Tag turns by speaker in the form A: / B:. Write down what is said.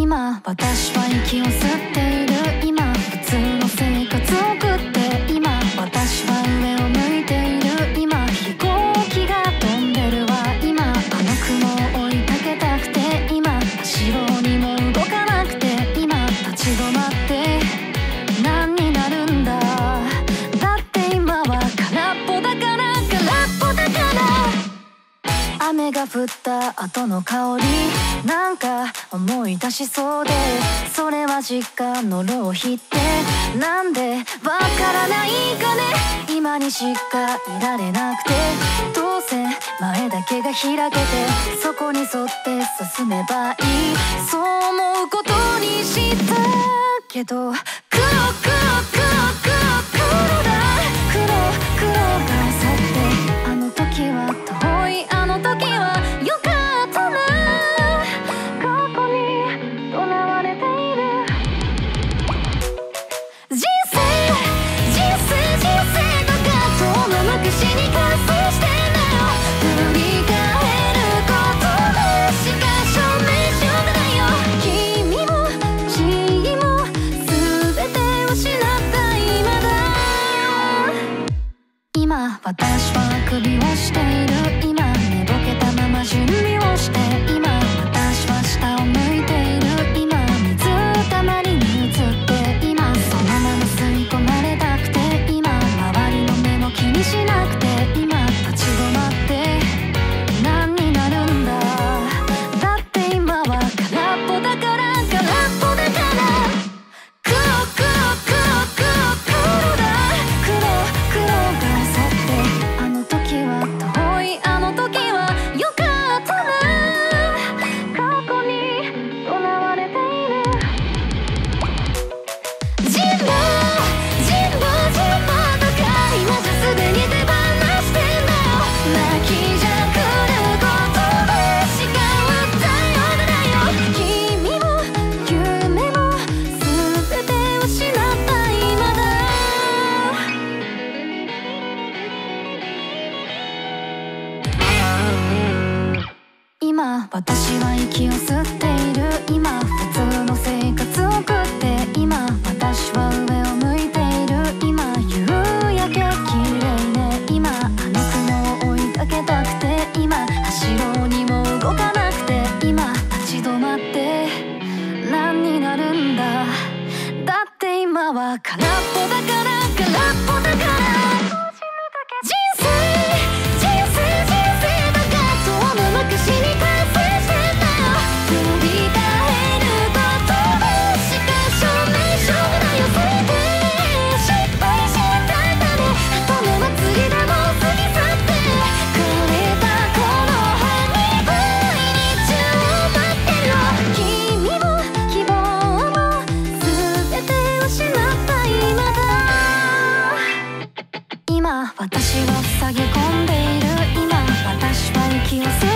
A: 今私は息を吸っている。今普通の生活を送って。今私は上を向いている。今飛行機が飛んでるわ。今あの雲を追いかけたくて。今走ろうにも動かなくて。今立ち止まって何になるんだ。だって今は空っぽだから。空っぽだから。雨が降った後の香りなんか思い出しそうで。それは実家の浪費ってなんでわからないかね。今にしかいられなくて。どうせ前だけが開けてそこに沿って進めばいい。そう思うことにしたけど黒黒だ。黒が去ってあの時は遠い。あの時はよかったな。過去にとらわれている。人生とか遠の昔に完成してんだよ。振り返ることでしか証明しようがないよ。君も地位も全て失った今だ。今私は首をしている。今寝ぼけたまま準備をして。今私は下を向いている。今水たまりに映って。今そのまま吸い込まれたくて。今周りの目も気にしなくて。今立ち止まって何になるんだ。だって今は空っぽだから。空っぽだから。黒だ。黒が去ってあの時は遠い。あの時はよかったな。過去にとらわれている。人狼とか今じゃすでに手放してんだよ。泣きじゃくることでしか訴えようがないよ。君も夢も全て失った今だ。今私は息を吸っている。今普通の生活を送って。今私は上を向いている。今夕焼け綺麗ね。今あの雲を追いかけたくて。今走ろうにも動かなくて。今立ち止まって何になるんだ。だって今は空っぽだから。空っぽだから。人生とか遠の昔に完成してんだよ。振り返ることでしか証明しようがないよ。それで失敗したんだね。後の祭りだもう過ぎ去って枯れたこの葉に毎日を待ってるよ。君も希望も全て失った今だ。今私は塞ぎ込んでいる。今私は息を吸